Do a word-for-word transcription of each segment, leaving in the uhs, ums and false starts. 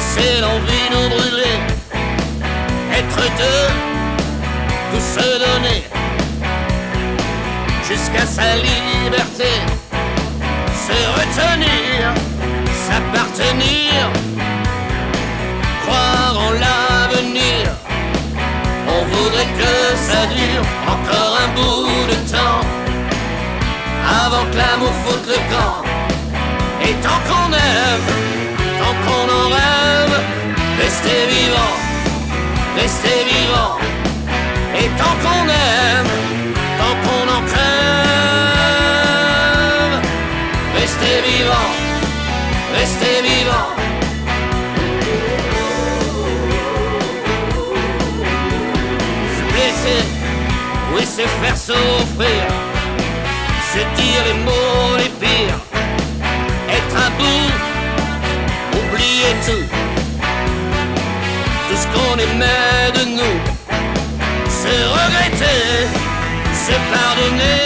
laisser l'envie nous brûler, être deux, tout se donner, jusqu'à sa liberté, se retenir, s'appartenir, croire en l'avenir. On voudrait que ça dure encore un bout de temps, avant que l'amour foute le camp. Et tant qu'on aime, tant qu'on en rêve, rester vivant, rester vivant. Et tant qu'on aime, tant qu'on en crève, rester vivant, rester vivant. Se blesser, oui se faire souffrir, se dire les mots les pires, être à bout, oublier tout, tout ce qu'on aimait de nous, se regretter, se pardonner,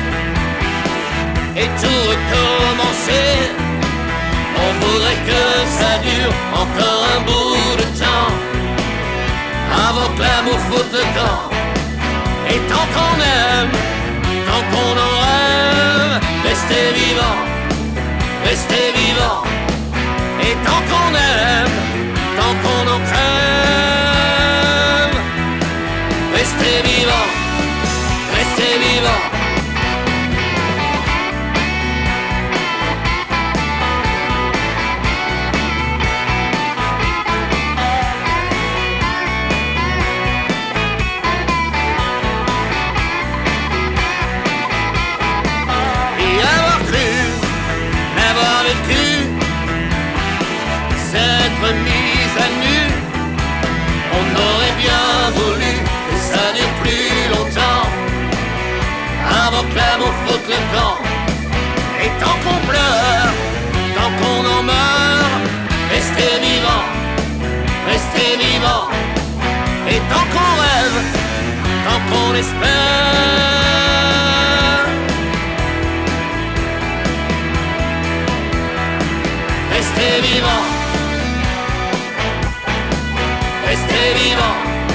et tout recommencer. On voudrait que ça dure encore un bout de temps, avant que l'amour foute le camp. Et tant qu'on aime, tant qu'on en rêve, rester vivant, rester vivant. Et tant qu'on aime, tant qu'on en crève, rester vivant, rester vivant. Et avoir cru, avoir vécu, s'être mise à nu, on aurait bien voulu que ça dure plus longtemps, avant que l'amour foute le camp. Et tant qu'on pleure, tant qu'on en meurt, rester vivant, rester vivant. Et tant qu'on rêve, tant qu'on espère, rester vivant, rester vivant,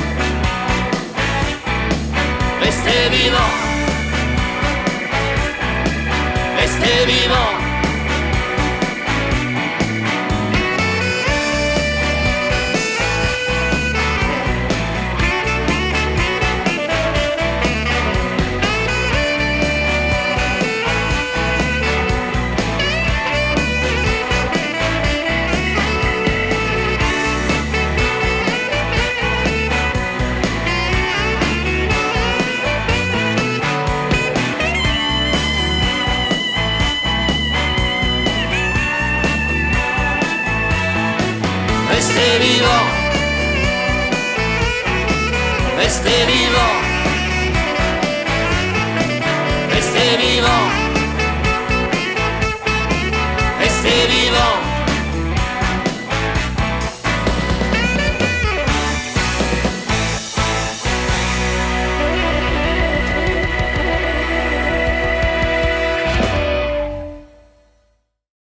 rester vivant, rester vivant. Rester vivant, rester vivant.